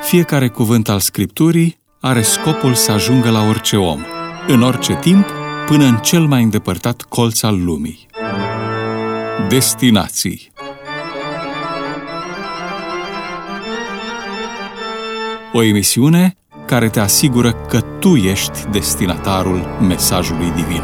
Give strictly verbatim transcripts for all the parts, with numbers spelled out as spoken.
Fiecare cuvânt al Scripturii are scopul să ajungă la orice om, în orice timp, până în cel mai îndepărtat colț al lumii. Destinații. O emisiune care te asigură că tu ești destinatarul mesajului divin.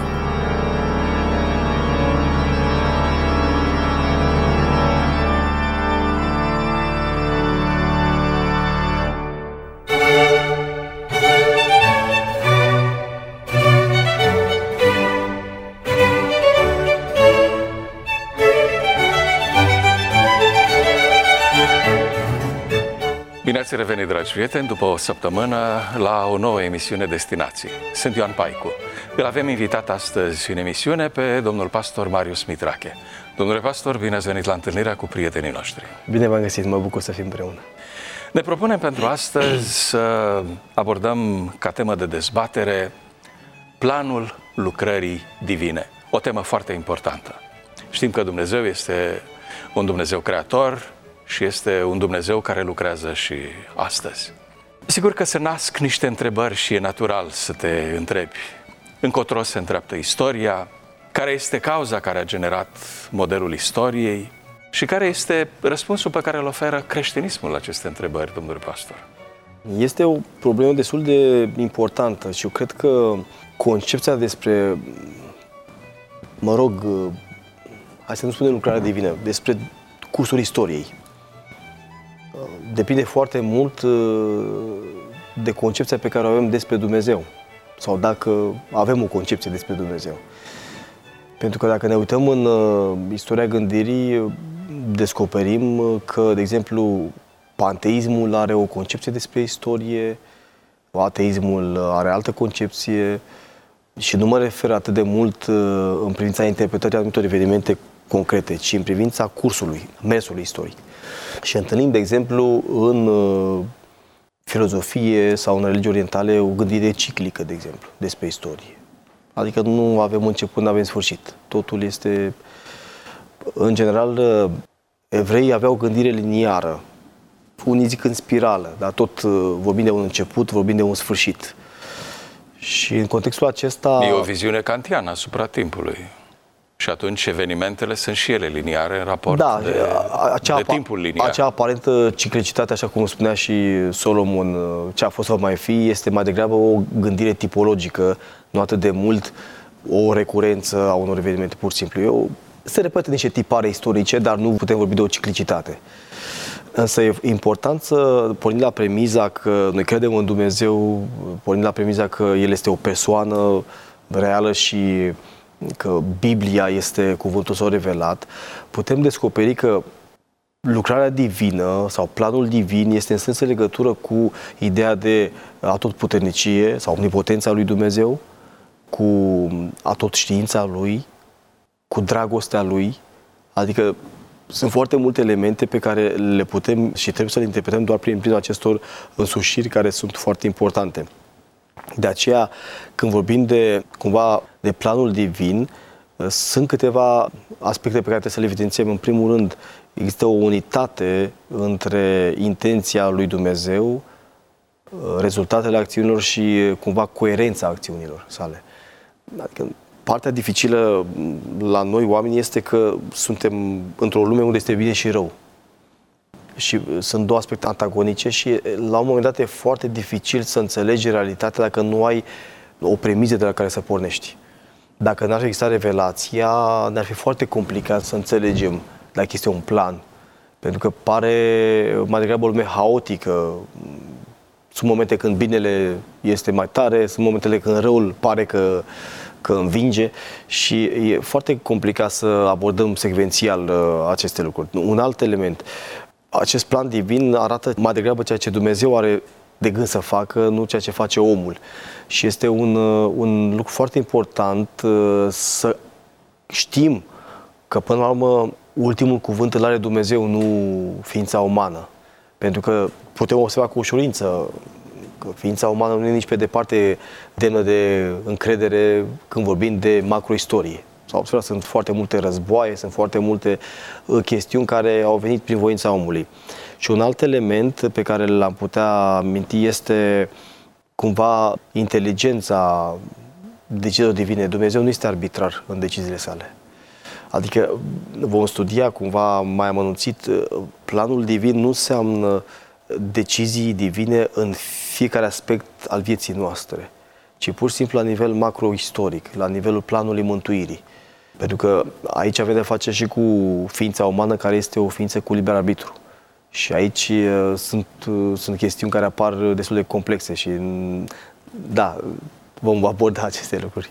Bine ați revenit, dragi prieteni, după o săptămână la o nouă emisiune Destinații. Sunt Ioan Paicu. Îl avem invitat astăzi în emisiune pe domnul pastor Marius Mitrache. Domnule pastor, bine ați venit la întâlnirea cu prietenii noștri. Bine v-am găsit, mă bucur să fim împreună. Ne propunem pentru astăzi să abordăm ca temă de dezbatere planul lucrării divine. O temă foarte importantă. Știm că Dumnezeu este un Dumnezeu creator și este un Dumnezeu care lucrează și astăzi. Sigur că se nasc niște întrebări și e natural să te întrebi încotro se îndreaptă istoria, care este cauza care a generat modelul istoriei și care este răspunsul pe care îl oferă creștinismul la aceste întrebări, domnule pastor. Este o problemă destul de importantă și eu cred că concepția despre, mă rog, hai să nu spunem lucrarea divină, despre cursul istoriei, depinde foarte mult de concepția pe care o avem despre Dumnezeu sau dacă avem o concepție despre Dumnezeu. Pentru că dacă ne uităm în istoria gândirii, descoperim că, de exemplu, panteismul are o concepție despre istorie, ateismul are altă concepție și nu mă refer atât de mult în privința interpretării anumitor evenimente concrete, ci în privința cursului, mersului istoric. Și întâlnim, de exemplu, în uh, filozofie sau în religii orientale o gândire ciclică, de exemplu, despre istorie. Adică nu avem început, nu avem sfârșit. Totul este... În general, uh, evreii aveau o gândire liniară. Unii zic în spirală, dar tot uh, vorbim de un început, vorbim de un sfârșit. Și în contextul acesta... E o viziune kantiană asupra timpului. Și atunci evenimentele sunt și ele liniare în raport da, de, acea, de timpul liniar. Acea aparentă ciclicitate, așa cum spunea și Solomon, ce a fost va mai fi, este mai degrabă o gândire tipologică, nu atât de mult o recurență a unor evenimente, pur și simplu. Eu, se repetă niște tipare istorice, dar nu putem vorbi de o ciclicitate. Însă e important să pornim la premiza că noi credem în Dumnezeu, pornim la premiza că El este o persoană reală și că Biblia este cuvântul său revelat, putem descoperi că lucrarea divină sau planul divin este în strânsă legătură cu ideea de atotputernicie sau omnipotența lui Dumnezeu, cu atotștiința lui, cu dragostea lui. Adică sunt foarte multe elemente pe care le putem și trebuie să le interpretăm doar prin prisma acestor însușiri care sunt foarte importante. De aceea, când vorbim de, cumva, de planul divin, sunt câteva aspecte pe care trebuie să le evidențiem. În primul rând, există o unitate între intenția lui Dumnezeu, rezultatele acțiunilor și, cumva, coerența acțiunilor sale. Adică, partea dificilă la noi, oamenii, este că suntem într-o lume unde este bine și rău. Și sunt două aspecte antagonice și la un moment dat e foarte dificil să înțelegi realitatea dacă nu ai o premiză de la care să pornești. Dacă n-ar exista revelația, ne-ar fi foarte complicat să înțelegem dacă este un plan. Pentru că pare mai degrabă o lume haotică. Sunt momente când binele este mai tare, sunt momentele când răul pare că, că învinge și e foarte complicat să abordăm secvențial aceste lucruri. Un alt element. Acest plan divin arată mai degrabă ceea ce Dumnezeu are de gând să facă, nu ceea ce face omul. Și este un, un lucru foarte important să știm că, până la urmă, ultimul cuvânt îl are Dumnezeu, nu ființa umană. Pentru că putem observa cu ușurință că ființa umană nu e nici pe departe demnă de încredere când vorbim de macroistorie s-a observat, sunt foarte multe războaie, sunt foarte multe chestiuni care au venit prin voința omului. Și un alt element pe care l-am putea aminti este cumva inteligența deciziilor divine. Dumnezeu nu este arbitrar în deciziile sale. Adică vom studia cumva mai amănunțit, planul divin nu înseamnă decizii divine în fiecare aspect al vieții noastre, ci pur și simplu la nivel macro-istoric, la nivelul planului mântuirii. Pentru că aici avem de face și cu ființa umană, care este o ființă cu liber arbitru. Și aici uh, sunt, uh, sunt chestiuni care apar destul de complexe și, da, vom aborda aceste lucruri.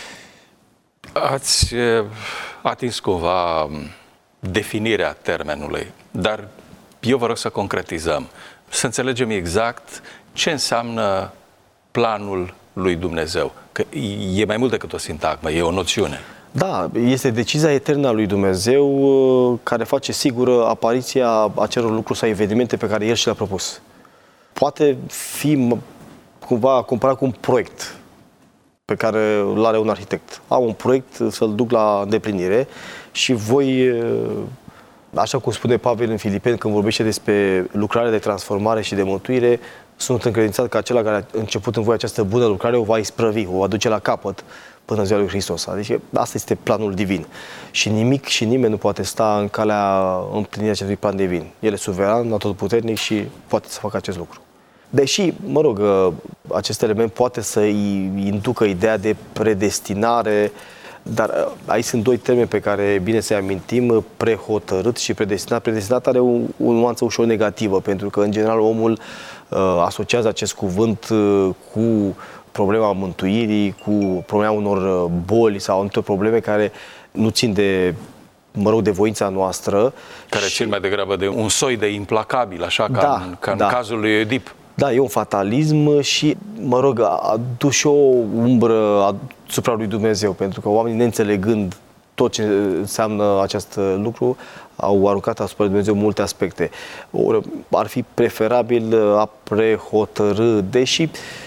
Ați uh, atins cumva definirea termenului, dar eu vă rog să concretizăm, să înțelegem exact ce înseamnă planul lui Dumnezeu. Că e mai mult decât o sintagmă, e o noțiune. Da, este decizia eternă a lui Dumnezeu care face sigură apariția acelor lucruri sau evenimente pe care El și le-a propus. Poate fi cumva comparat cu un proiect pe care îl are un arhitect. Am un proiect, să-l duc la îndeplinire și voi, așa cum spune Pavel în Filipeni, când vorbește despre lucrarea de transformare și de mântuire, sunt încredințat că acela care a început în voi această bună lucrare o va isprăvi, o va duce la capăt până în ziua lui Hristos. Adică asta este planul divin. Și nimic și nimeni nu poate sta în calea împlinirii acestui plan divin. El e suveran, atotputernic și poate să facă acest lucru. Deși, mă rog, acest element poate să inducă ideea de predestinare, dar aici sunt doi termeni pe care e bine să-i amintim, prehotărât și predestinat. Predestinat are o, o nuanță ușor negativă, pentru că, în general, omul uh, asociază acest cuvânt uh, cu problema mântuirii, cu problema unor boli sau anumite probleme care nu țin de, mă rog, de voința noastră. Care și... țin mai degrabă de un soi de implacabil, așa ca, da, în, ca da. în cazul lui Oedip. Da, e un fatalism și, mă rog, a dus și o umbră asupra lui Dumnezeu, pentru că oamenii, neînțelegând tot ce înseamnă acest lucru, au aruncat asupra lui Dumnezeu multe aspecte. Or, ar fi preferabil a prehotărâ, deși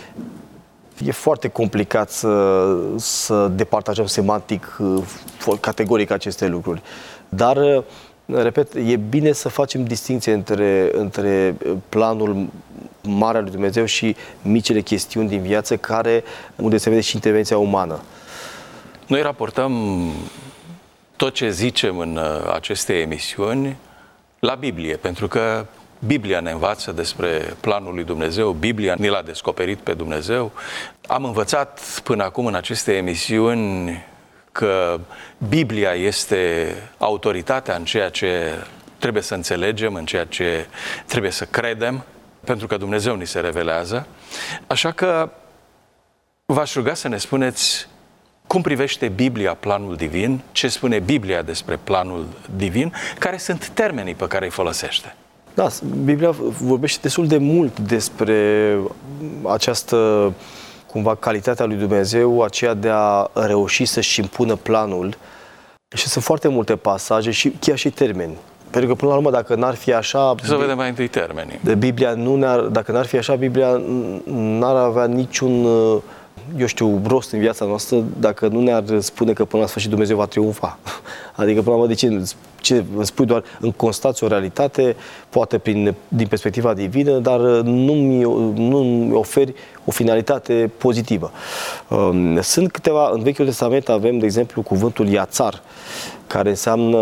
e foarte complicat să, să departajăm semantic, categoric aceste lucruri. Dar, repet, e bine să facem distinție între, între planul mare al lui Dumnezeu și micile chestiuni din viață, care, unde se vede și intervenția umană. Noi raportăm tot ce zicem în aceste emisiuni la Biblie, pentru că Biblia ne învață despre planul lui Dumnezeu, Biblia ne l-a descoperit pe Dumnezeu. Am învățat până acum în aceste emisiuni că Biblia este autoritatea în ceea ce trebuie să înțelegem, în ceea ce trebuie să credem, pentru că Dumnezeu ni se revelează. Așa că v-aș ruga să ne spuneți cum privește Biblia planul divin, ce spune Biblia despre planul divin, care sunt termenii pe care îi folosește. Da, Biblia vorbește destul de mult despre această, cumva, calitatea lui Dumnezeu, aceea de a reuși să-și impună planul. Și sunt foarte multe pasaje și chiar și termeni. Pentru că, până la urmă, dacă n-ar fi așa... Să vedem mai întâi termenii. De Biblia nu ne-ar, dacă n-ar fi așa, Biblia n-ar avea niciun, eu știu, rost în viața noastră dacă nu ne-ar spune că până la sfârșit Dumnezeu va triumfa. Adică, până la urmă, de ce, ce îmi spui doar în constați o realitate, poate prin, din perspectiva divină, dar nu-mi, nu-mi oferi o finalitate pozitivă. Sunt câteva, în Vechiul Testament avem, de exemplu, cuvântul iațar, care înseamnă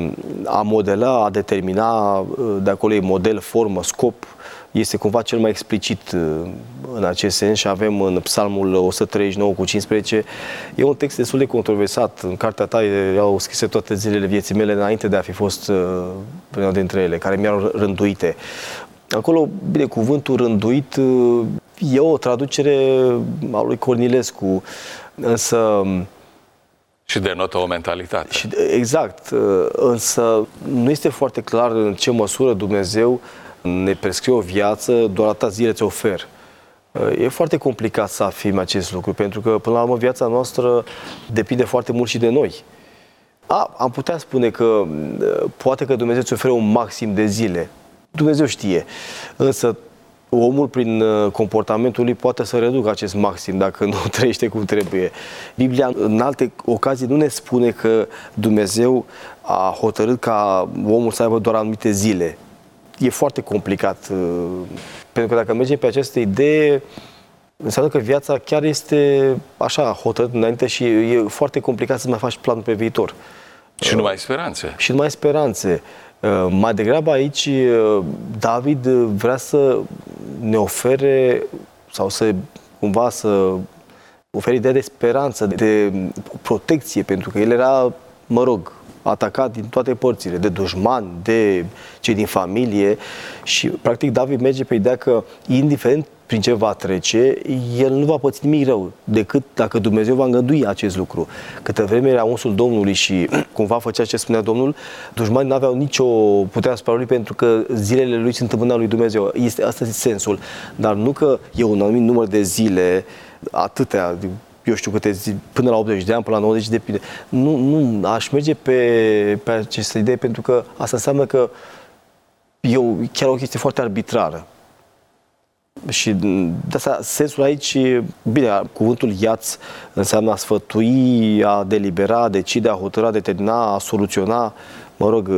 a modela, a determina, de acolo e model, formă, scop, este cumva cel mai explicit în acest sens și avem în Psalmul o sută treizeci și nouă cu cincisprezece. E un text destul de controversat. În cartea ta erau scrise toate zilele vieții mele înainte de a fi fost una dintre ele, care mi-au rânduite. Acolo, bine, cuvântul rânduit e o traducere a lui Cornilescu, însă... Și denotă o mentalitate. Și, exact, însă nu este foarte clar în ce măsură Dumnezeu ne prescrie o viață, doar atâta zile ți ofer. E foarte complicat să afirm acest lucru, pentru că, până la urmă, viața noastră depinde foarte mult și de noi. A, am putea spune că poate că Dumnezeu îți oferă un maxim de zile. Dumnezeu știe. Însă omul, prin comportamentul lui, poate să reducă acest maxim dacă nu trăiește cum trebuie. Biblia, în alte ocazii, nu ne spune că Dumnezeu a hotărât ca omul să aibă doar anumite zile. E foarte complicat, pentru că dacă mergem pe această idee, înseamnă că viața chiar este așa, hotărât înainte și e foarte complicat să mai faci planul pe viitor. Și nu mai ai speranțe. Și nu mai ai speranțe. Mai degrabă aici David vrea să ne ofere sau să cumva să ofere ideea de speranță, de protecție, pentru că el era, mă rog, atacat din toate părțile, de dușmani, de cei din familie și practic David merge pe ideea că indiferent prin ce va trece, el nu va păți nimic rău, decât dacă Dumnezeu va îngădui acest lucru. Câtă vreme era unsul Domnului și cumva făcea ce spunea Domnul, dușmanii nu aveau nicio putere asupra lui, pentru că zilele lui sunt în mâna lui Dumnezeu. Este, asta este sensul. Dar nu că e un anumit număr de zile, atâtea, eu știu câte zi, până la optzeci de ani, până la nouăzeci, depinde. Nu, nu, aș merge pe, pe această idee, pentru că asta înseamnă că e o, chiar o chestie foarte arbitrară. Și de asta, sensul aici, bine, cuvântul iaț înseamnă a sfătui, a delibera, a decide, a hotărâ, a determina, a soluționa, mă rog,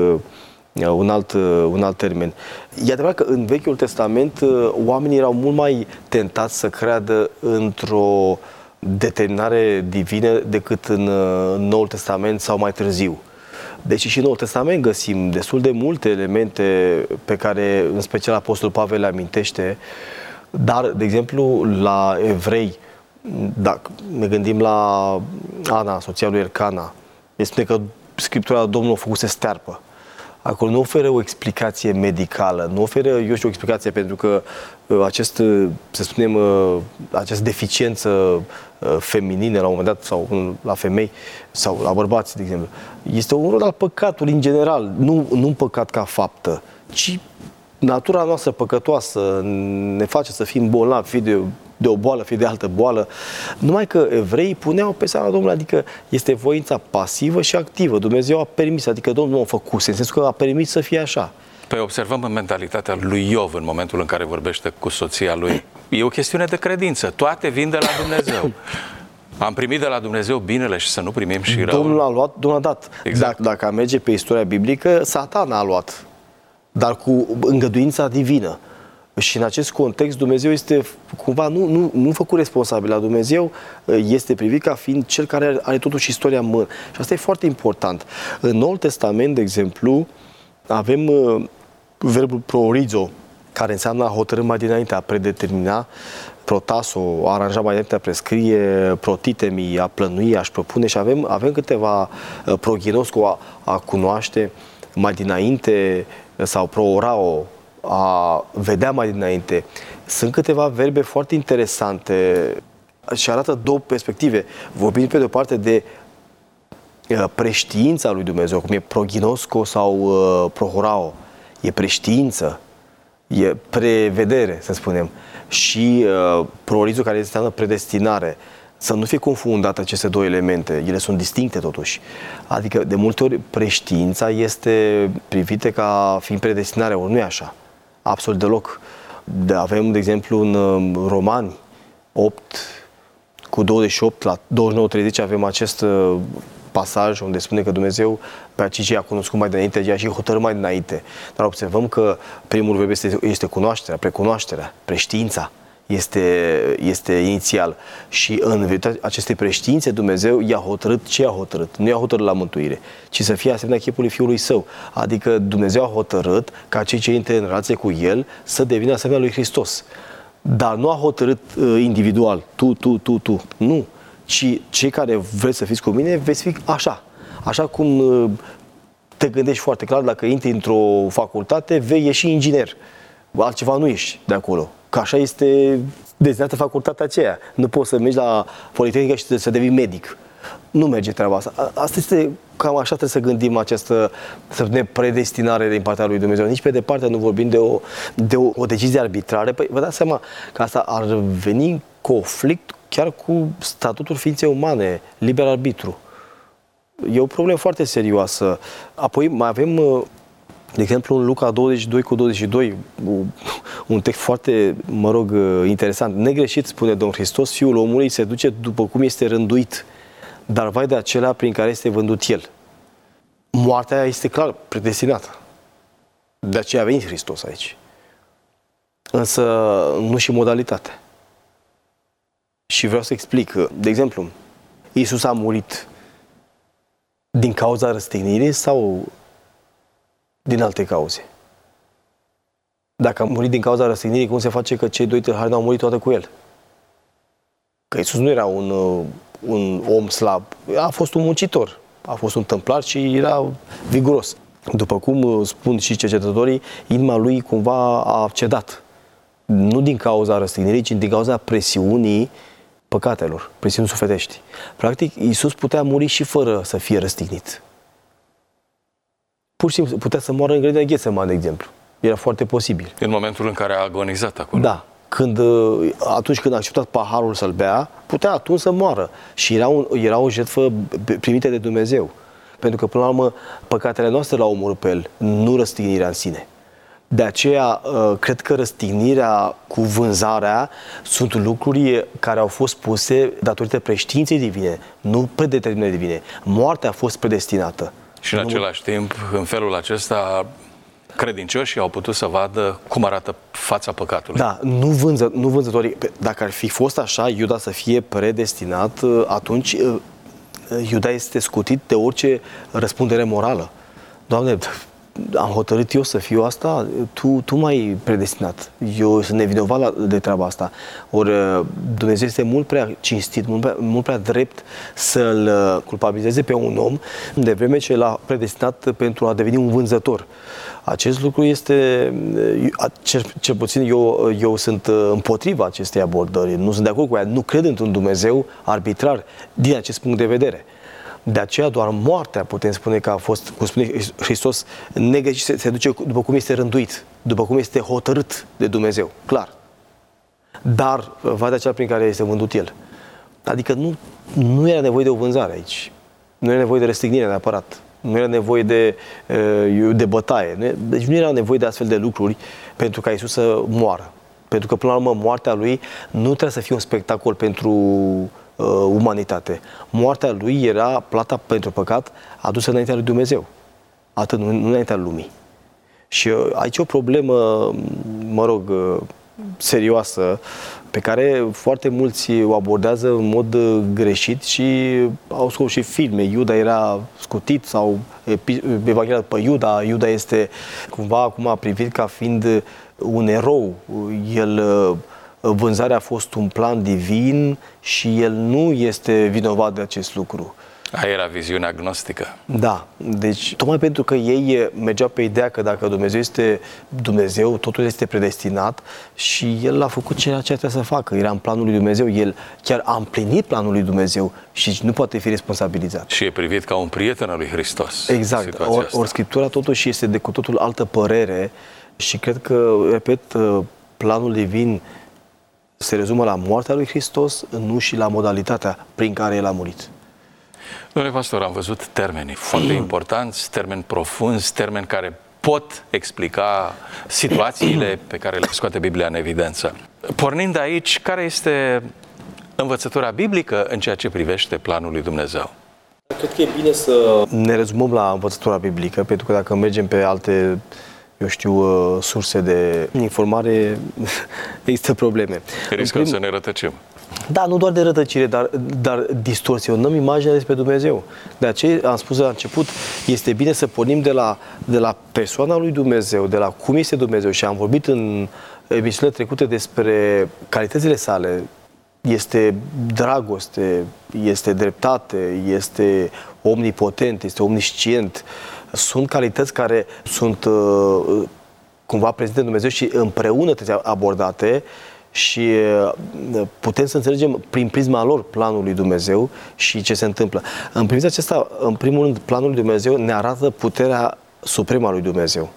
un alt, un alt termen. E adevărat că în Vechiul Testament oamenii erau mult mai tentați să creadă într-o determinare divină decât în Noul Testament sau mai târziu. Deci și în Noul Testament găsim destul de multe elemente pe care, în special, Apostolul Pavel le amintește. Dar, de exemplu, la evrei, dacă ne gândim la Ana, soția lui Elcana, ne spune că Scriptura Domnului a făcut să stearpă. Acolo nu oferă o explicație medicală, nu oferă, eu știu, o explicație pentru că acest, să spunem, această deficiență feminină la un moment dat, sau la femei, sau la bărbați, de exemplu, este un rod al păcatului în general, nu, nu un păcat ca faptă, ci natura noastră păcătoasă ne face să fim bolnavi, fie de, de o boală, fie de altă boală. Numai că evreii puneau pe seama Domnului, adică este voința pasivă și activă. Dumnezeu a permis, adică Domnul nu a făcut, în sensul că a permis să fie așa. Păi observăm în mentalitatea lui Iov în momentul în care vorbește cu soția lui. E o chestiune de credință. Toate vin de la Dumnezeu. Am primit de la Dumnezeu binele și să nu primim și răul. Domnul a luat, Domnul a dat. Exact. Dacă, dacă merge pe istoria biblică, Satan a luat, dar cu îngăduința divină. Și în acest context Dumnezeu este cumva nu, nu, nu făcut responsabil. La Dumnezeu este privit ca fiind cel care are, are totuși istoria în mână. Și asta e foarte important. În Noul Testament, de exemplu, avem uh, verbul proorizo, care înseamnă a hotărâ mai dinainte, a predetermina, protaso, a aranja mai dinainte, a prescrie, protitemi, a plănui, a-și propune, și avem, avem câteva uh, proghinosco, a, a cunoaște mai dinainte, sau proorao, a vedea mai dinainte. Sunt câteva verbe foarte interesante și arată două perspective. Vorbim pe de o parte de preștiința lui Dumnezeu, cum e proghinosco sau uh, prohorao. E preștiință, e prevedere, să spunem. Și uh, proorizo, care înseamnă predestinare. Să nu fie confundate aceste două elemente. Ele sunt distincte totuși. Adică, de multe ori, preștiința este privită ca fiind predestinare, ori nu e așa. Absolut deloc. De, avem, de exemplu, în Romani opt cu douăzeci și opt la douăzeci și nouă treizeci avem acest uh, pasaj unde spune că Dumnezeu pe aceea ce i-a cunoscut mai dinainte, i-a și hotărât mai dinainte. Dar observăm că primul verb este, este cunoașterea, precunoașterea, preștiința. Este, este inițial. Și în virtutea acestei preștiințe, Dumnezeu i-a hotărât ce i-a hotărât. Nu i-a hotărât la mântuire, ci să fie asemenea chipului Fiului Său. Adică Dumnezeu a hotărât ca cei ce intră în relație cu El să devină asemenea lui Hristos. Dar nu a hotărât uh, individual, tu, tu, tu, tu. Nu. Ci cei care vreți să fiți cu mine, veți fi așa. Așa cum uh, te gândești foarte clar, dacă intri într-o facultate, vei ieși inginer. Altceva nu ești de acolo. Că așa este dezinată facultatea aceea. Nu poți să mergi la Politehnică și să devii medic. Nu merge treaba asta. Asta este, cam așa trebuie să gândim această, să spunem, predestinare din partea lui Dumnezeu. Nici pe departe nu vorbim de o, de o, o decizie arbitrară. Păi vă dați seama că asta ar veni în conflict chiar cu statutul ființei umane, liber arbitru. E o problemă foarte serioasă. Apoi mai avem, de exemplu, în Luca douăzeci și doi cu douăzeci și doi, un text foarte, mă rog, interesant. Negreșit, spune Domnul Hristos, Fiul omului se duce după cum este rânduit, dar vai de acela prin care este vândut el. Moartea este clar predestinată. De aceea a venit Hristos aici. Însă nu și modalitatea. Și vreau să explic. De exemplu, Iisus a murit din cauza răstignirii sau din alte cauze? Dacă a murit din cauza răstignirii, cum se face că cei doi tâlhari n-au murit toate cu el? Că Iisus nu era un, un om slab, a fost un muncitor, a fost un tâmplar și era viguros. După cum spun și cercetătorii, inima lui cumva a cedat. Nu din cauza răstignirii, ci din cauza presiunii păcatelor, presiuni sufletești. Practic, Iisus putea muri și fără să fie răstignit. Pur și simplu, putea să moară în grădina Ghețeman, de exemplu. Era foarte posibil. În momentul în care a agonizat acolo. Da. Când, atunci când a acceptat paharul să-l bea, putea atunci să moară. Și era, un, era o jertfă primită de Dumnezeu. Pentru că, până la urmă, păcatele noastre l-au omorât pe el, nu răstignirea în sine. De aceea, cred că răstignirea cu vânzarea sunt lucruri care au fost puse datorită preștiinței divine, nu predeterminării divine. Moartea a fost predestinată. Și în același timp, în felul acesta, credincioșii au putut să vadă cum arată fața păcatului. Da, nu, vânză, nu vânzătorii. Dacă ar fi fost așa, Iuda să fie predestinat, atunci Iuda este scutit de orice răspundere morală. Doamne, am hotărât eu să fiu asta, tu, tu m-ai predestinat. Eu sunt nevinovat de treaba asta. Ori Dumnezeu este mult prea cinstit, mult prea, mult prea drept să-l culpabilizeze pe un om, de vreme ce l-a predestinat pentru a deveni un vânzător. Acest lucru este, cel, cel puțin eu, eu sunt împotriva acestei abordări, nu sunt de acord cu ea, nu cred într-un Dumnezeu arbitrar din acest punct de vedere. De aceea doar moartea putem spune că a fost, cum spune Hristos, negreșit, se, se duce după cum este rânduit, după cum este hotărât de Dumnezeu, clar. Dar va de aceea prin care este vândut el. Adică nu, nu era nevoie de o vânzare aici. Nu era nevoie de răstignire neapărat. Nu era nevoie de, de bătaie. Deci nu era nevoie de astfel de lucruri pentru ca Iisus să moară. Pentru că, până la urmă, moartea lui nu trebuie să fie un spectacol pentru uh, umanitate. Moartea lui era plata pentru păcat adusă înaintea lui Dumnezeu. Atât, nu, nu înaintea lumii. Și uh, aici e o problemă, mă rog, uh, serioasă, pe care foarte mulți o abordează în mod greșit și au scos și filme. Iuda era scutit sau evanghelia pe Iuda. Iuda este cumva acum privit ca fiind un erou. El, vânzarea a fost un plan divin și el nu este vinovat de acest lucru. Aia era viziunea agnostică. Da, deci tocmai pentru că ei mergeau pe ideea că dacă Dumnezeu este Dumnezeu, totul este predestinat și El a făcut ceea ce trebuie să facă. Era în planul lui Dumnezeu, El chiar a împlinit planul lui Dumnezeu și nu poate fi responsabilizat. Și e privit ca un prieten al lui Hristos. Exact, ori or Scriptura totuși este de cu totul altă părere și cred că, repet, planul divin se rezumă la moartea lui Hristos, nu și la modalitatea prin care El a murit. Domnule pastor, am văzut termeni foarte importanți, termeni profunzi, termeni care pot explica situațiile pe care le scoate Biblia în evidență. Pornind de aici, care este învățătura biblică în ceea ce privește planul lui Dumnezeu? Cred că e bine să ne rezumăm la învățătura biblică, pentru că dacă mergem pe alte, eu știu, surse de informare, există probleme. Riscăm prim... să ne rătăcim. Da, nu doar de rătăcire, dar, dar distorsionăm imaginea despre Dumnezeu. De aceea am spus la început, este bine să pornim de la, de la persoana lui Dumnezeu, de la cum este Dumnezeu. Și am vorbit în emisiunile trecute despre calitățile sale. Este dragoste, este dreptate, este omnipotent, este omniscient. Sunt calități care sunt uh, cumva prezente în Dumnezeu și împreună trebuie abordate și putem să înțelegem prin prisma lor planul lui Dumnezeu și ce se întâmplă. În privința aceasta, în primul rând, planul lui Dumnezeu ne arată puterea supremă a lui Dumnezeu.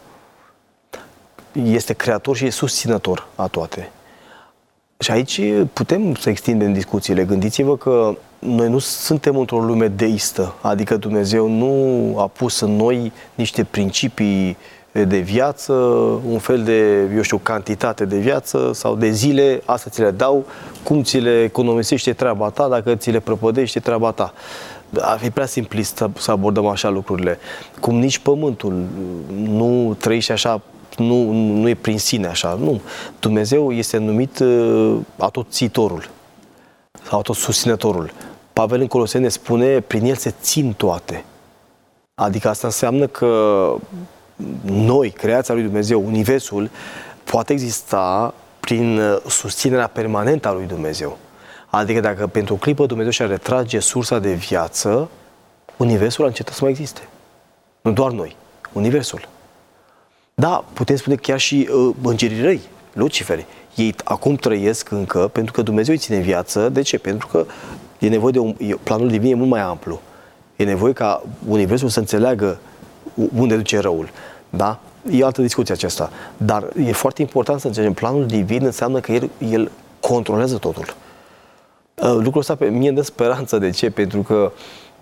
Este creator și e susținător a toate. Și aici putem să extindem discuțiile. Gândiți-vă că noi nu suntem într-o lume deistă, adică Dumnezeu nu a pus în noi niște principii de viață, un fel de, eu știu, cantitate de viață sau de zile, asta ți le dau, cum ți le economisește treaba ta, dacă ți le prăpădește treaba ta. Ar fi prea simplist să, să abordăm așa lucrurile. Cum nici pământul nu trăiește așa, nu, nu e prin sine așa, nu. Dumnezeu este numit uh, atotțitorul sau atotsusținătorul. Pavel în Coloseni ne spune, prin el se țin toate. Adică asta înseamnă că noi, creația lui Dumnezeu, Universul, poate exista prin susținerea permanentă a lui Dumnezeu. Adică dacă pentru o clipă Dumnezeu și-ar retrage sursa de viață, Universul a încetat să mai existe. Nu doar noi, Universul. Da, putem spune chiar și uh, îngerii răi, Luciferi. Ei acum trăiesc încă pentru că Dumnezeu îi ține viață. De ce? Pentru că e nevoie de un, planul divin e mult mai amplu. E nevoie ca Universul să înțeleagă unde duce răul. Da? E altă discuție aceasta. Dar e foarte important să înțelegem, planul divin înseamnă că el, el controlează totul. Lucrul ăsta pe mie îmi dă speranță. De ce? Pentru că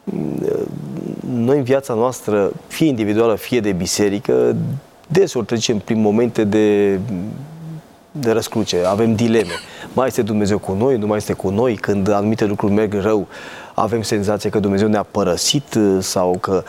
noi în viața noastră, fie individuală, fie de biserică, deseori trecem prin momente de, de răscruce, avem dileme. Mai este Dumnezeu cu noi, nu mai este cu noi? Când anumite lucruri merg rău, avem senzația că Dumnezeu ne-a părăsit sau că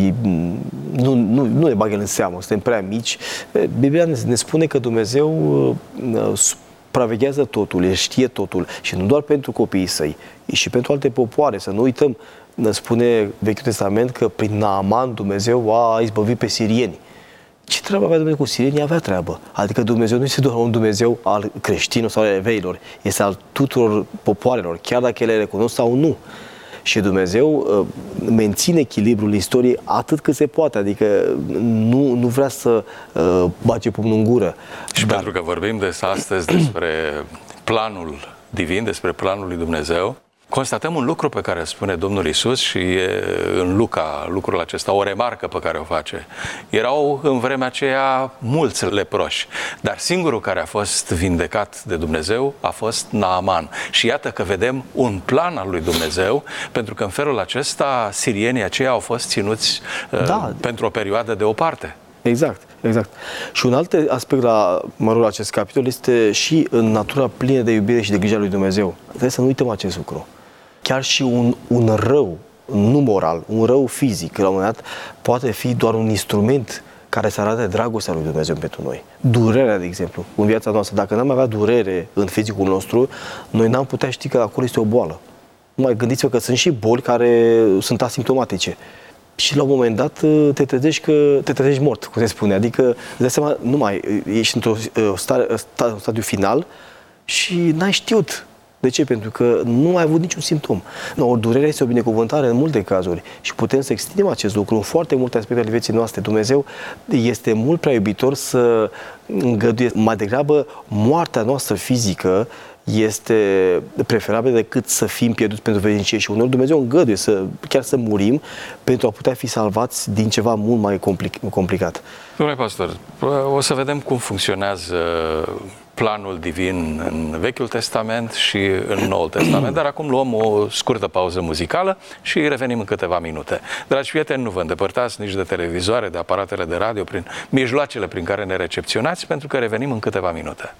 nu, nu, nu ne bagă în seamă, suntem prea mici. Biblia ne spune că Dumnezeu supraveghează totul, El știe totul și nu doar pentru copiii săi, și pentru alte popoare. Să nu uităm, ne spune Vechiul Testament că prin Naaman Dumnezeu a izbăvit pe sirieni. Ce treabă avea Dumnezeu cu sirienii? Avea treabă. Adică Dumnezeu nu este doar un Dumnezeu al creștinilor sau al eveilor, este al tuturor popoarelor, chiar dacă ele le recunosc sau nu. Și Dumnezeu uh, menține echilibrul istoriei atât cât se poate, adică nu, nu vrea să uh, bage pumnul în gură. Și Dar... pentru că vorbim de astăzi despre planul divin, despre planul lui Dumnezeu, constatăm un lucru pe care îl spune Domnul Iisus și e în Luca lucrul acesta, o remarcă pe care o face. Erau în vremea aceea mulți leproși, dar singurul care a fost vindecat de Dumnezeu a fost Naaman. Și iată că vedem un plan al lui Dumnezeu, pentru că în felul acesta sirienii aceia au fost ținuți da. uh, pentru o perioadă deoparte. Exact, exact. Și un alt aspect la, mă rog, la acest capitol este și în natura plină de iubire și de grijă a lui Dumnezeu. Trebuie să nu uităm acest lucru. Chiar și un, un rău, nu moral, un rău fizic, la un moment dat, poate fi doar un instrument care să arate dragostea lui Dumnezeu pentru noi. Durerea, de exemplu, în viața noastră. Dacă n-am avea durere în fizicul nostru, noi n-am putea ști că acolo este o boală. Mai gândiți-vă că sunt și boli care sunt asimptomatice. Și la un moment dat te trezești că te trezești mort, cum se spune. Adică, îți dai seama, nu mai ești într-un stadiu final și n-ai știut. De ce? Pentru că nu ai avut niciun simptom. No, o durere este o binecuvântare în multe cazuri și putem să extindem acest lucru în foarte multe aspecte ale vieții noastre. Dumnezeu este mult prea iubitor să îngăduie mai degrabă moartea noastră fizică este preferabil decât să fim pierduți pentru veșnicie și uneori Dumnezeu îngăduie să, chiar să murim pentru a putea fi salvați din ceva mult mai complic, complicat. Domnule pastor, o să vedem cum funcționează planul divin în Vechiul Testament și în Noul Testament, dar acum luăm o scurtă pauză muzicală și revenim în câteva minute. Dragi prieteni, nu vă îndepărtați nici de televizoare, de aparatele de radio, prin mijloacele prin care ne recepționați, pentru că revenim în câteva minute.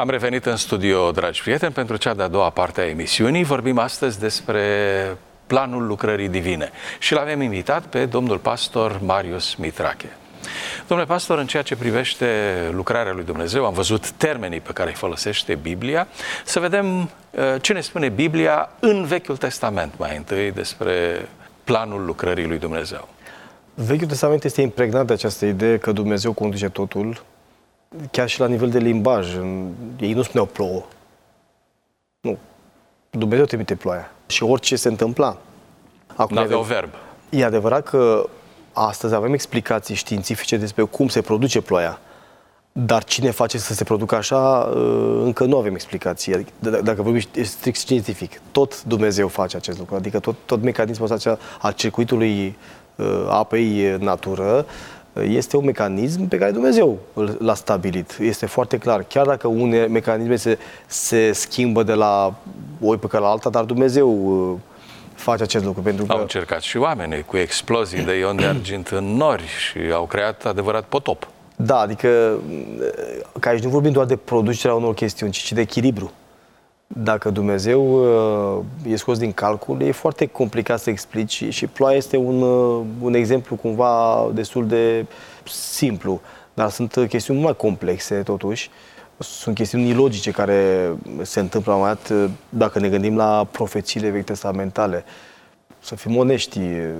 Am revenit în studio, dragi prieteni, pentru cea de-a doua parte a emisiunii. Vorbim astăzi despre planul lucrării divine și l-avem invitat pe domnul pastor Marius Mitrache. Domnule pastor, în ceea ce privește lucrarea lui Dumnezeu, am văzut termenii pe care îi folosește Biblia. Să vedem ce ne spune Biblia în Vechiul Testament, mai întâi, despre planul lucrării lui Dumnezeu. Vechiul Testament este impregnat de această idee că Dumnezeu conduce totul, chiar și la nivel de limbaj. Ei nu spuneau plouă. Nu. Dumnezeu trimite ploaia. Și orice se întâmpla. Nu aveau verb. E adevărat că astăzi avem explicații științifice despre cum se produce ploaia. Dar cine face să se producă așa, încă nu avem explicații. Adică, dacă vorbim strict științific, tot Dumnezeu face acest lucru. Adică tot, tot mecanismul ăsta al circuitului apei în natură este un mecanism pe care Dumnezeu l-a stabilit. Este foarte clar. Chiar dacă unele mecanisme se, se schimbă de la o epocă la alta, dar Dumnezeu face acest lucru. Pentru că... Au încercat și oamenii cu explozii de ion de argint în nori și au creat adevărat potop. Da, adică că aici nu vorbim doar de producerea unor chestiuni, ci de echilibru. Dacă Dumnezeu e scos din calcul, e foarte complicat să explici și ploaia este un, un exemplu cumva destul de simplu, dar sunt chestiuni mai complexe totuși. Sunt chestiuni ilogice care se întâmplă mai dat dacă ne gândim la profețiile vechi testamentale. Să fim onești,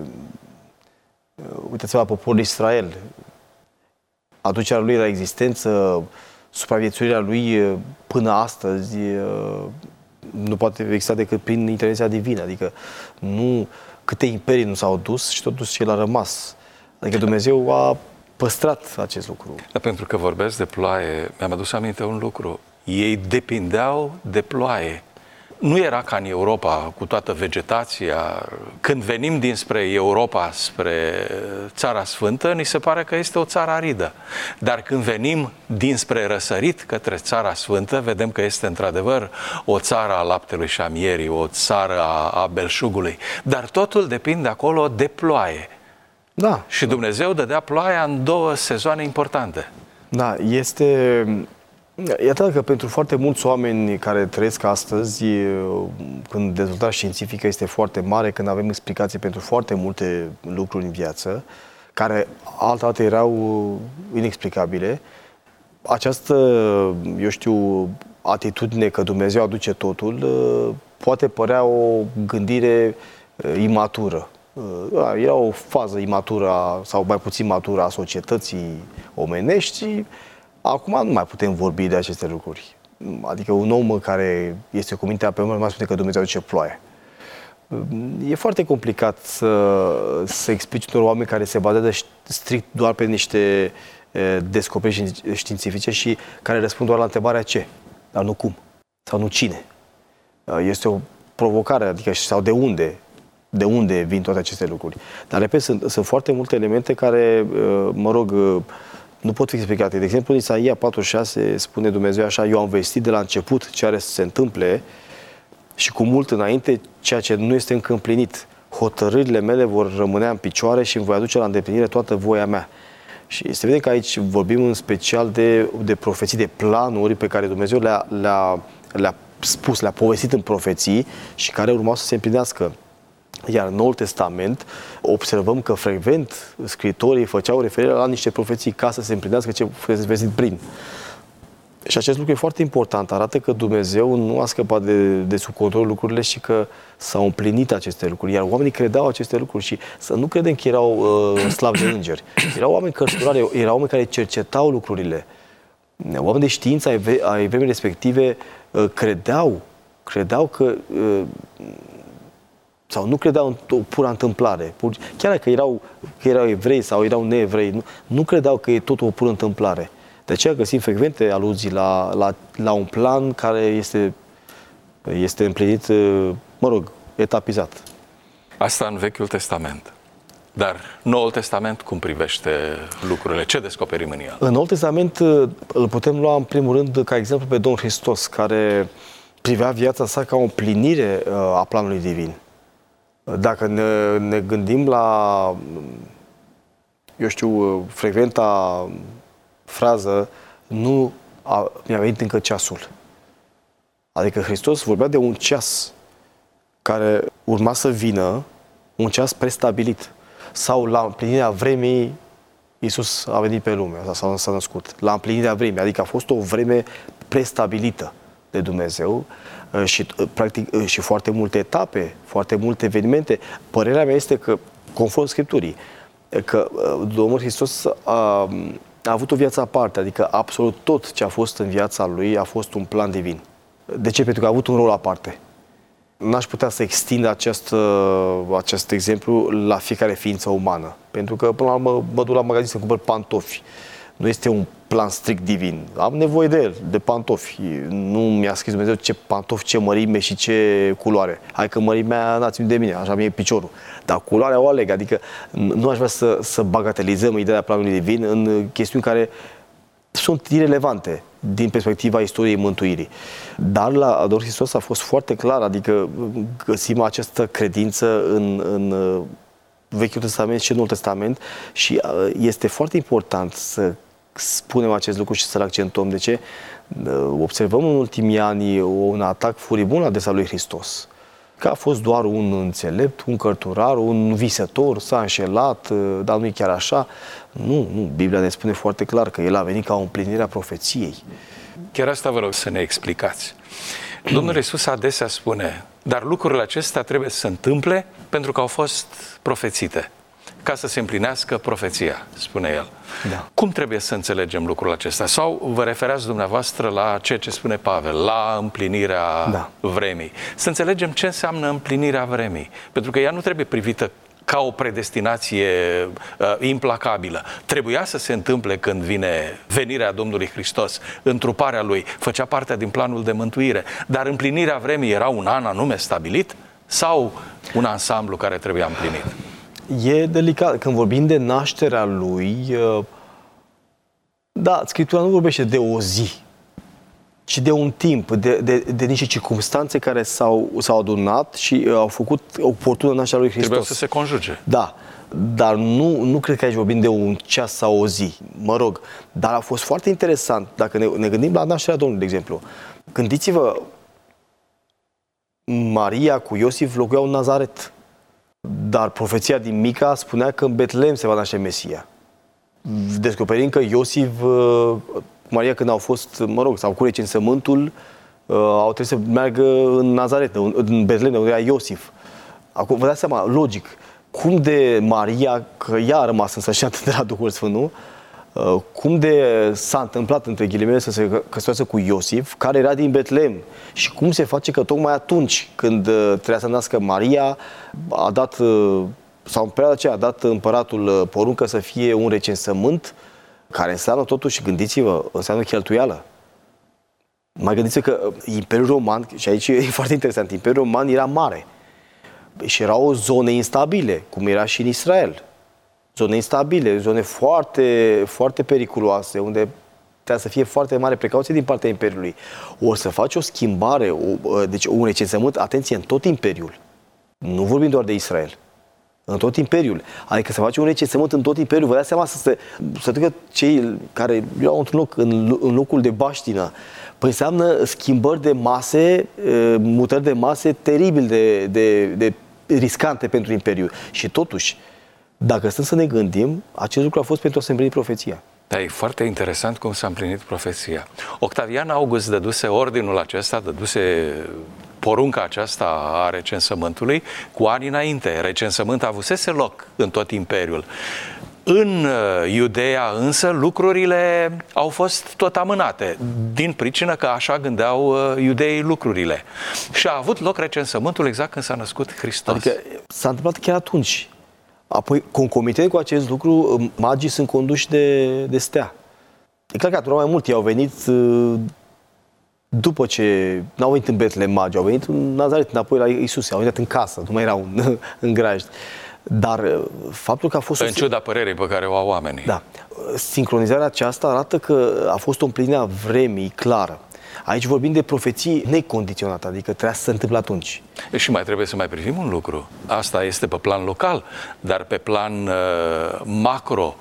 uitați-vă la poporul Israel, aducerea lui la existență, supraviețuirea lui până astăzi nu poate exista decât prin intervenția divină. Adică nu, câte imperii nu s-au dus și totuși el a rămas. Adică Dumnezeu a păstrat acest lucru. Dar pentru că vorbesc de ploaie, mi-am adus aminte un lucru. Ei depindeau de ploaie. Nu era ca în Europa, cu toată vegetația. Când venim dinspre Europa, spre Țara Sfântă, ni se pare că este o țară aridă. Dar când venim dinspre răsărit către Țara Sfântă, vedem că este într-adevăr o țară a laptelui și a mierii, o țară a, a belșugului. Dar totul depinde acolo de ploaie. Da. Și Dumnezeu dădea ploaia în două sezoane importante. Da, este... Iată că pentru foarte mulți oameni care trăiesc astăzi, când dezvoltarea științifică este foarte mare, când avem explicații pentru foarte multe lucruri în viață, care altădată erau inexplicabile, această, eu știu, atitudine că Dumnezeu aduce totul, poate părea o gândire imatură. Era o fază imatură sau mai puțin matură a societății omenești. Acum nu mai putem vorbi de aceste lucruri. Adică un om care este cu mintea pe mână mai spune că Dumnezeu aduce ploaie. E foarte complicat să, să explici unor oameni care se bazează strict doar pe niște descoperiri științifice și care răspund doar la întrebarea ce, dar nu cum sau nu cine. Este o provocare, adică sau de unde, de unde vin toate aceste lucruri. Dar, repet, sunt, sunt foarte multe elemente care, mă rog, nu pot fi explicate. De exemplu, în Isaia patruzeci și șase spune Dumnezeu așa: eu am vestit de la început ce are să se întâmple și cu mult înainte ceea ce nu este încă împlinit. Hotărârile mele vor rămâne în picioare și îmi voi aduce la îndeplinire toată voia mea. Și se vede că aici vorbim în special de, de profeții, de planuri pe care Dumnezeu le-a, le-a, le-a spus, le-a povestit în profeții și care urmau să se împlinească. Iar în Noul Testament observăm că frecvent scritorii făceau referire la niște profeții ca să se împlinească ce fusese vestit prin. Și acest lucru e foarte important. Arată că Dumnezeu nu a scăpat de, de sub control lucrurile și că s-au împlinit aceste lucruri. Iar oamenii credeau aceste lucruri și să nu credem că erau uh, slavi de îngeri. Erau oameni cărturari, erau oameni care cercetau lucrurile. Oameni de știință ai, ve- ai vremii respective uh, credeau, credeau că... Uh, sau nu credeau în o pură întâmplare. Chiar dacă erau, că erau evrei sau erau neevrei, nu, nu credeau că e tot o pură întâmplare. De aceea găsim frecvente aluzii la, la, la un plan care este, este împlinit, mă rog, etapizat. Asta în Vechiul Testament. Dar Noul Testament cum privește lucrurile? Ce descoperim în el? În Noul Testament îl putem lua în primul rând ca exemplu pe Domnul Hristos, care privea viața sa ca o împlinire a planului divin. Dacă ne, ne gândim la, eu știu, frecventa frază, nu a, mi-a venit încă ceasul. Adică Hristos vorbea de un ceas care urma să vină, un ceas prestabilit. Sau la împlinirea vremii, Iisus a venit pe lume, asta s-a născut. La împlinirea vremii, adică a fost o vreme prestabilită de Dumnezeu și, practic, și foarte multe etape, foarte multe evenimente. Părerea mea este că, conform Scripturii, că Domnul Hristos a, a avut o viață aparte, adică absolut tot ce a fost în viața Lui a fost un plan divin. De ce? Pentru că a avut un rol aparte. N-aș putea să extind acest, acest exemplu la fiecare ființă umană. Pentru că, până la urmă, mă duc la magazin să cumpăr pantofi. Nu este un plan strict divin. Am nevoie de el, de pantofi. Nu mi-a scris Dumnezeu ce pantofi, ce mărime și ce culoare. Hai că mărimea n-a ținut de mine, așa mi-e piciorul. Dar culoarea o aleg. Adică nu aș vrea să, să bagatelizăm ideea planului divin în chestiuni care sunt irelevante din perspectiva istoriei mântuirii. Dar la Domnul Hristos a fost foarte clar, adică găsim această credință în, în Vechiul Testament și în Noul Testament și este foarte important să spunem acest lucru și să-l accentuăm. De ce? Observăm în ultimii ani un atac furibund la adresa lui Hristos. Că a fost doar un înțelept, un cărturar, un visător, s-a înșelat, dar nu e chiar așa. Nu, nu, Biblia ne spune foarte clar că El a venit ca o împlinire a profeției. Chiar asta vă rog să ne explicați. Domnul Iisus adesea spune, dar lucrurile acestea trebuie să se întâmple pentru că au fost profețite, ca să se împlinească profeția, spune El. Da. Cum trebuie să înțelegem lucrul acesta? Sau vă referați dumneavoastră la ceea ce spune Pavel, la împlinirea da. vremii? Să înțelegem ce înseamnă împlinirea vremii, pentru că ea nu trebuie privită ca o predestinație uh, implacabilă. Trebuia să se întâmple când vine venirea Domnului Hristos, întruparea Lui, făcea parte din planul de mântuire. Dar împlinirea vremii era un an anume stabilit sau un ansamblu care trebuia împlinit? E delicat. Când vorbim de nașterea Lui, uh, da, Scriptura nu vorbește de o zi, ci de un timp, de, de, de niște circumstanțe care s-au, s-au adunat și uh, au făcut oportună nașterea lui Hristos. Trebuia să se conjuge. Da, dar nu, nu cred că aici vorbim de un ceas sau o zi, mă rog. Dar a fost foarte interesant, dacă ne, ne gândim la nașterea Domnului, de exemplu. Gândiți-vă, Maria cu Iosif locuiau în Nazaret, dar profeția din Mica spunea că în Betlehem se va naște Mesia. Descoperim că Iosif... Uh, Maria, când au fost, mă rog, s-au cules recensământul, uh, au trebuit să meargă în Nazaret, în Betlehem, unde era Iosif. Acum, vă dați seama, logic, cum de Maria, că ea a rămas însășată de la Duhul Sfânt, nu? Uh, cum de s-a întâmplat, între ghilimele, să se căsătorească cu Iosif, care era din Betlehem? Și cum se face că tocmai atunci, când uh, trebuia să nască Maria, a dat, uh, sau în perioada aceea, a dat împăratul uh, poruncă să fie un recensământ, care înseamnă totuși, gândiți-vă, înseamnă cheltuială. Mai gândiți-vă că Imperiul Roman, și aici e foarte interesant, Imperiul Roman era mare și erau zone instabile, cum era și în Israel. Zone instabile, zone foarte, foarte periculoase, unde trebuie să fie foarte mare precauție din partea Imperiului. O să faci o schimbare, o, deci un recensământ, atenție, în tot Imperiul. Nu vorbim doar de Israel. În tot Imperiul. Adică să faci un recensământ în tot Imperiul. Vă dați seama să, se, să ducă cei care erau într-un loc, în, în locul de baștină. Păi înseamnă schimbări de mase, mutări de mase teribil de, de, de riscante pentru Imperiu. Și totuși, dacă stăm să ne gândim, acest lucru a fost pentru a se împlini profeția. Da, e foarte interesant cum s-a împlinit profeția. Octavian August dăduse ordinul acesta, dăduse porunca aceasta a recensământului cu ani înainte. Recensământ avusese loc în tot Imperiul. În Iudeea însă lucrurile au fost tot amânate, din pricină că așa gândeau iudeii lucrurile. Și a avut loc recensământul exact când s-a născut Hristos. Adică s-a întâmplat chiar atunci. Apoi, concomitent cu acest lucru, magii sunt conduși de, de stea. E clar că atunci mai mult ei au venit după ce n-au venit în Betlehem magii, au venit în Nazaret, înapoi la Iisus, au venit în casă, nu mai erau în, în grajd. Dar faptul că a fost... În ciuda părerii pe care o au oamenii. Da. Sincronizarea aceasta arată că a fost o împlinire a vremii clară. Aici vorbim de profeții necondiționate, adică trebuia să se întâmple atunci. Și mai trebuie să mai privim un lucru. Asta este pe plan local, dar pe plan uh, macro,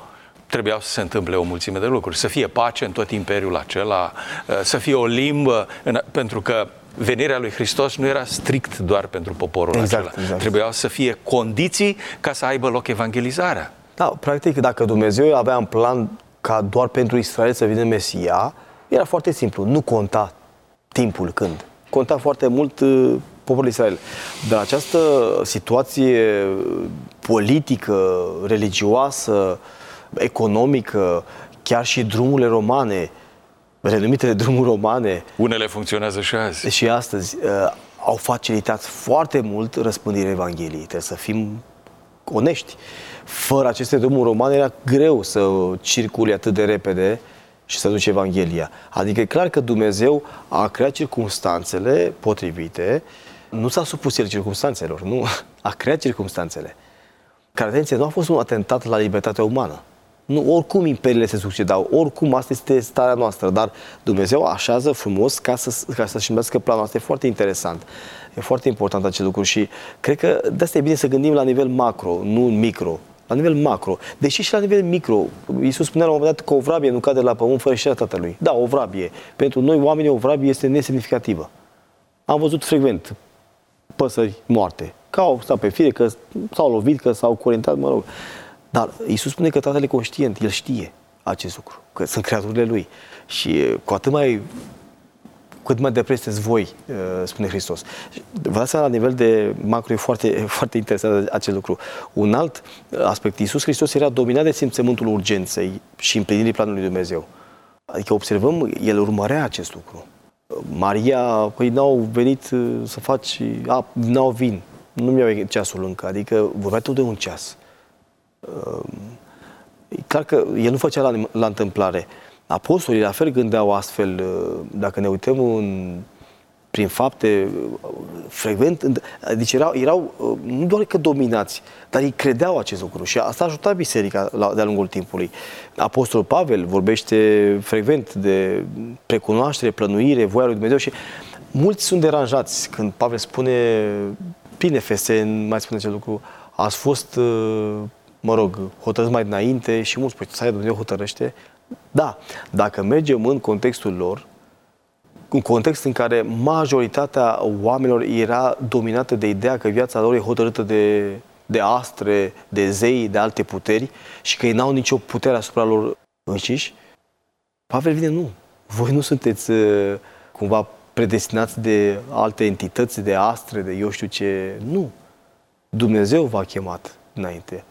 trebuiau să se întâmple o mulțime de lucruri. Să fie pace în tot imperiul acela, să fie o limbă, pentru că venirea lui Hristos nu era strict doar pentru poporul exact, acela. Exact. Trebuiau să fie condiții ca să aibă loc evangelizarea. Da, practic, dacă Dumnezeu avea în plan ca doar pentru Israel să vină Mesia, era foarte simplu. Nu conta timpul când. Conta foarte mult uh, poporul Israel. Dar această situație politică, religioasă, economică, chiar și drumurile romane, renumitele drumuri romane, unele funcționează și azi. Și astăzi uh, au facilitat foarte mult răspândirea Evangheliei. Trebuie să fim onești. Fără aceste drumuri romane era greu să circule atât de repede și să duce Evanghelia. Adică e clar că Dumnezeu a creat circumstanțele potrivite, nu s-a supus el circumstanțelor, nu, a creat circumstanțele. Care, atenție, nu a fost un atentat la libertatea umană. Nu, oricum imperiile se succedau, oricum asta este starea noastră, dar Dumnezeu așează frumos ca, să, ca să-și împlinească planul. Asta e foarte interesant. E foarte important acest lucru și cred că de asta e bine să gândim la nivel macro, nu micro. La nivel macro. Deși și la nivel micro, Iisus spunea la un moment dat că o vrabie nu cade la pământ fără știrea Tatălui. Da, o vrabie. Pentru noi, oamenii, o vrabie este nesemnificativă. Am văzut frecvent păsări moarte. Că au stat pe fire, că s-au lovit, că s-au curentat, mă rog. Dar Iisus spune că Tatăl e conștient, El știe acest lucru, că sunt creaturile Lui. Și cu atât mai, cât mai depres sunteți voi, spune Hristos. Vă dați seama, la nivel de macro, e foarte, foarte interesant acest lucru. Un alt aspect, Iisus Hristos era dominat de simțământul urgenței și împlinirii planului lui Dumnezeu. Adică observăm, El urmărea acest lucru. Maria, păi n-au venit să faci, a, n-au vin, nu mi-au ceasul încă, adică vorbea tot de un ceas. E clar că el nu făcea la, la întâmplare. Apostolii la fel gândeau astfel, dacă ne uităm în, prin fapte, frecvent, deci erau, erau nu doar că dominați, dar ei credeau acest lucru și asta a ajutat biserica la, de-a lungul timpului. Apostolul Pavel vorbește frecvent de precunoaștere, plănuire, voia lui Dumnezeu și mulți sunt deranjați când Pavel spune, prin Efeseni, mai spune acest lucru, ați fost, mă rog, hotărâți mai dinainte și mulți spun, să Dumnezeu hotărăște. Da, dacă mergem în contextul lor, un context în care majoritatea oamenilor era dominată de ideea că viața lor e hotărâtă de, de astre, de zei, de alte puteri și că ei n-au nicio putere asupra lor înșiși, Pavel vine, nu. Voi nu sunteți uh, cumva predestinați de alte entități, de astre, de eu știu ce. Nu. Dumnezeu v-a chemat înainte.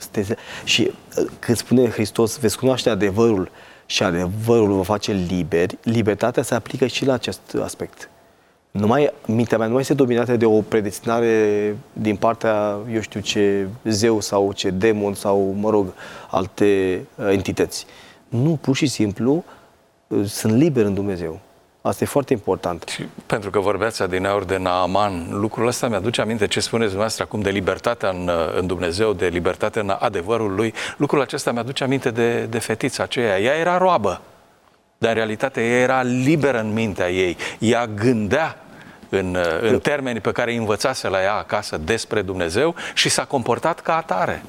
Și când spune Hristos, veți cunoaște adevărul și adevărul vă face liberi, libertatea se aplică și la acest aspect. Numai, mintea mea nu mai este dominată de o predestinare din partea, eu știu ce, zeu sau ce demon sau, mă rog, alte entități. Nu, pur și simplu, sunt liber în Dumnezeu. Asta e foarte important. Și pentru că vorbeați adineauri de Naaman, lucrul ăsta mi-aduce aminte ce spuneți dumneavoastră acum de libertatea în, în Dumnezeu, de libertatea în adevărul Lui. Lucrul acesta mi-aduce aminte de, de fetița aceea. Ea era roabă, dar în realitate ea era liberă în mintea ei. Ea gândea în, în termeni pe care îi învățase la ea acasă despre Dumnezeu și s-a comportat ca atare.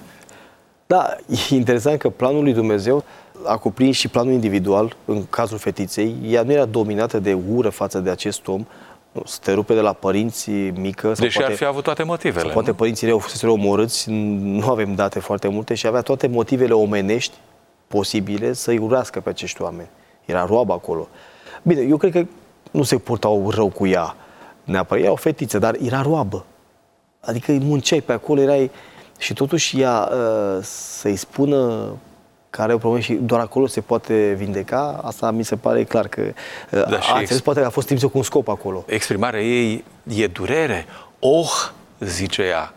Da, e interesant că planul lui Dumnezeu a cuprins și planul individual, în cazul fetiței. Ea nu era dominată de ură față de acest om, să te rupe de la părinții mică. Sau Deși poate, ar fi avut toate motivele. Sau poate părinții ei au fost omorâți, nu avem date foarte multe și avea toate motivele omenești posibile să-i urească pe acești oameni. Era roabă acolo. Bine, eu cred că nu se purtau rău cu ea neapărat. Era o fetiță, dar era roabă. Adică îi munceai pe acolo, erai... Și totuși ea să-i spună că are o problemă și doar acolo se poate vindeca, asta mi se pare clar că da, a înțeles, poate că a fost trimisă cu un scop acolo. Exprimarea ei e durere. Oh, zice ea.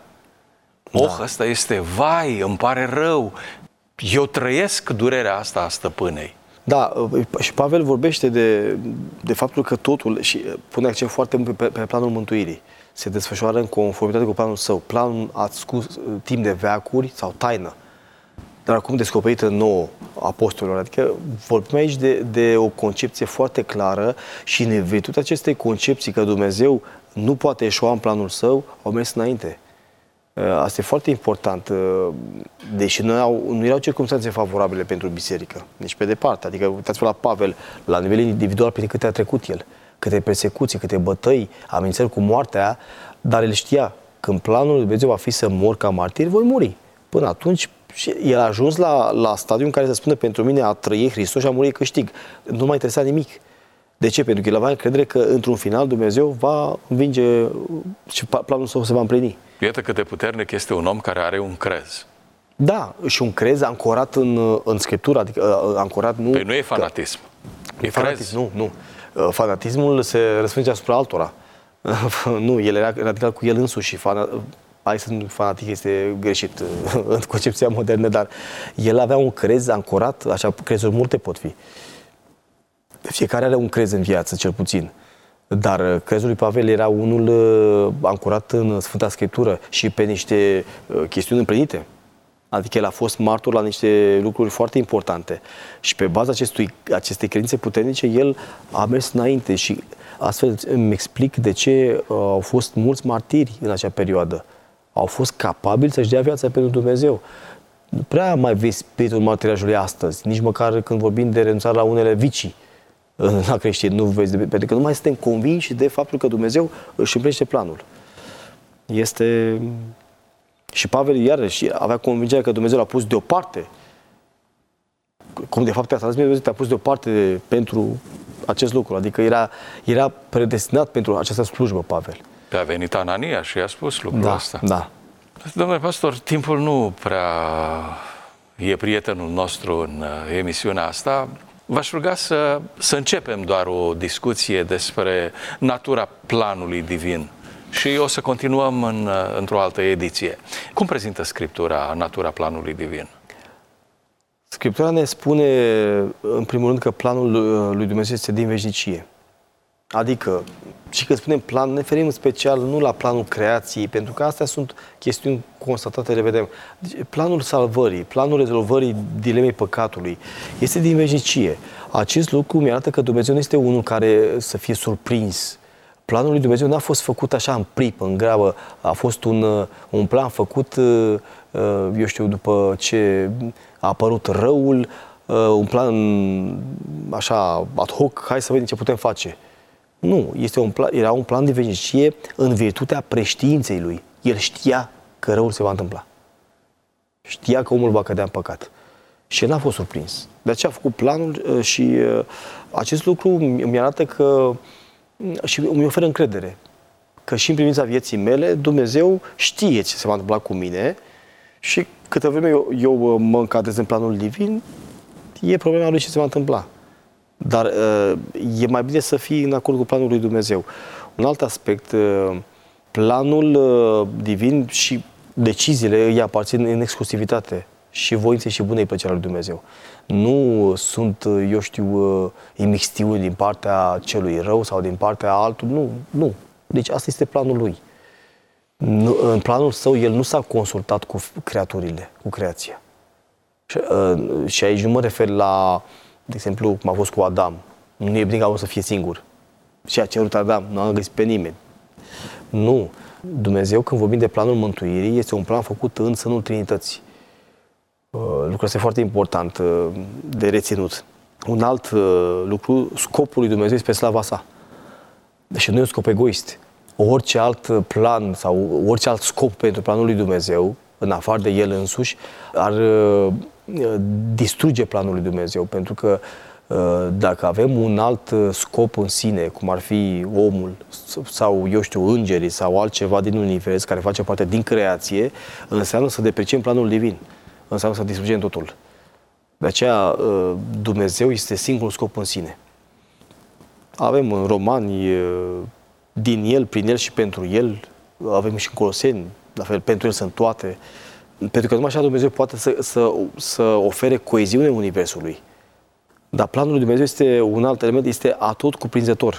Oh, da. Asta este vai, îmi pare rău. Eu trăiesc durerea asta a stăpânei. Da, și Pavel vorbește de, de faptul că totul, și pune accent foarte mult pe, pe planul mântuirii, se desfășoară în conformitate cu planul său. Planul ascuns timp de veacuri sau taină, dar acum descoperită nouă apostolilor. Adică vorbim aici de, de o concepție foarte clară și în virtutea acestei concepții că Dumnezeu nu poate eșua în planul său, au mers înainte. Asta e foarte important, deși nu erau, nu erau circumstanțe favorabile pentru biserică, nici pe departe. Adică uitați-vă la Pavel, la nivel individual, prin câte a trecut el, câte persecuții, câte bătăi, amenințări cu moartea, dar el știa, când planul lui Dumnezeu va fi să mor ca martir, voi muri. Până atunci, el a ajuns la, la stadiul în care să spună, pentru mine a trăi Hristos și a muri câștig. Nu mai interesa nimic. De ce? Pentru că el avea încredere că într-un final Dumnezeu va învinge și planul său se va împlini. Iată cât de puternic este un om care are un crez. Da, și un crez ancorat în, în Scriptură, adică ancorat nu... Păi nu e fanatism. Că, e fanatism, nu, nu. Fanatismul se răspânge asupra altora. Nu, el era radical cu el însuși și fana... Hai să nu, fanatic este greșit în concepția modernă, dar el avea un crez ancorat, așa, crezuri multe pot fi. Fiecare are un crez în viață, cel puțin. Dar crezul lui Pavel era unul ancorat în Sfânta Scriptură și pe niște chestiuni împlinite. Adică el a fost martor la niște lucruri foarte importante. Și pe baza acestui, acestei credințe puternice, el a mers înainte și astfel îmi explic de ce au fost mulți martiri în acea perioadă. Au fost capabili să-și dea viața pentru Dumnezeu. Nu prea mai vezi spiritul martiriajului astăzi, nici măcar când vorbim de renunțare la unele vicii la creștini, nu vezi, pentru că nu mai suntem convinși de faptul că Dumnezeu își împlinește planul. Este... Și Pavel, iarăși, avea convingerea că Dumnezeu l-a pus deoparte. Cum de fapt asta, Dumnezeu te-a pus deoparte pentru acest lucru. Adică era, era predestinat pentru această slujbă, Pavel. A venit Anania și i-a spus lucrul da, ăsta. Da. Domnule pastor, timpul nu prea e prietenul nostru în emisiunea asta. V-aș ruga să, să începem doar o discuție despre natura planului divin și o să continuăm în, într-o altă ediție. Cum prezintă Scriptura natura planului divin? Scriptura ne spune, în primul rând, că planul lui Dumnezeu este din veșnicie. Adică, și când spunem plan, ne referim în special nu la planul creației, pentru că astea sunt chestiuni constatate, le vedem. Planul salvării, planul rezolvării dilemei păcatului este din veșnicie. Acest lucru mi arată că Dumnezeu nu este unul care să fie surprins. Planul lui Dumnezeu n-a fost făcut așa în pripă, în grabă. A fost un, un plan făcut, eu știu, după ce a apărut răul, un plan așa ad hoc, hai să vedem ce putem face. Nu, este un plan, era un plan de veșnicie în virtutea preștiinței lui. El știa că răul se va întâmpla. Știa că omul va cădea în păcat. Și el n-a fost surprins. De aceea a făcut planul și acest lucru mi arată că și îmi oferă încredere. Că și în privința vieții mele, Dumnezeu știe ce se va întâmpla cu mine și câtă vreme eu, eu mă încadrez în planul divin, e problema lui ce se va întâmpla. Dar e mai bine să fii în acord cu planul lui Dumnezeu. Un alt aspect, planul divin și deciziile îi aparțin în exclusivitate și voinței și bunei plăceri lui Dumnezeu. Nu sunt, eu știu, imixtiuni din partea celui rău sau din partea altului. Nu, nu. Deci asta este planul lui. În planul său, el nu s-a consultat cu creaturile, cu creația. Și, și aici nu mă refer la, de exemplu, cum a fost cu Adam. Nu e bine ca omul să fie singur. Și a cerut Adam, nu a găsit pe nimeni. Nu. Dumnezeu, când vorbim de planul mântuirii, este un plan făcut în sânul Trinității. Lucrul este foarte important de reținut. Un alt lucru, scopul lui Dumnezeu este pe slava sa. Deci nu e un scop egoist. Orice alt plan sau orice alt scop pentru planul lui Dumnezeu, în afară de el însuși, ar distruge planul lui Dumnezeu. Pentru că dacă avem un alt scop în sine, cum ar fi omul sau, eu știu, îngerii sau altceva din univers care face parte din creație, înseamnă să depreciem planul divin. Înseamnă să distrugem totul. De aceea Dumnezeu este singurul scop în sine. Avem în Romani, din El, prin El și pentru El, avem și în Coloseni, la fel, pentru El sunt toate. Pentru că numai așa Dumnezeu poate să, să, să ofere coeziune Universului. Dar planul lui Dumnezeu este un alt element, este atot cuprinzător.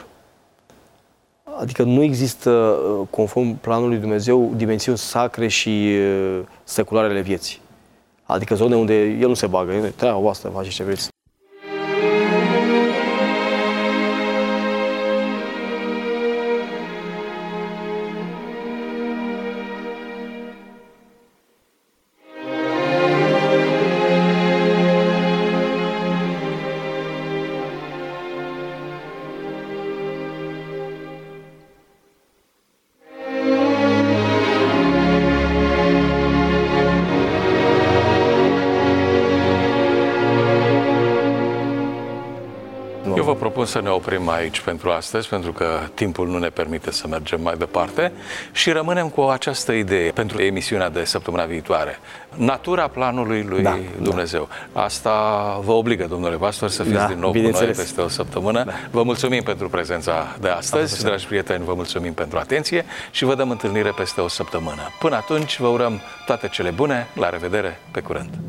Adică nu există, conform planului lui Dumnezeu, dimensiuni sacre și seculare ale vieții. Adică zone unde El nu se bagă, e treaba voastră, faceți ce vreți. propun să ne oprim aici pentru astăzi, pentru că timpul nu ne permite să mergem mai departe și rămânem cu această idee pentru emisiunea de săptămâna viitoare. Natura planului lui da, Dumnezeu. Da. Asta vă obligă, domnule pastor, să fiți da, din nou cu noi peste o săptămână. Da. Vă mulțumim pentru prezența de astăzi, dragi prieteni, vă mulțumim pentru atenție și vă dăm întâlnire peste o săptămână. Până atunci, vă urăm toate cele bune, la revedere, pe curând!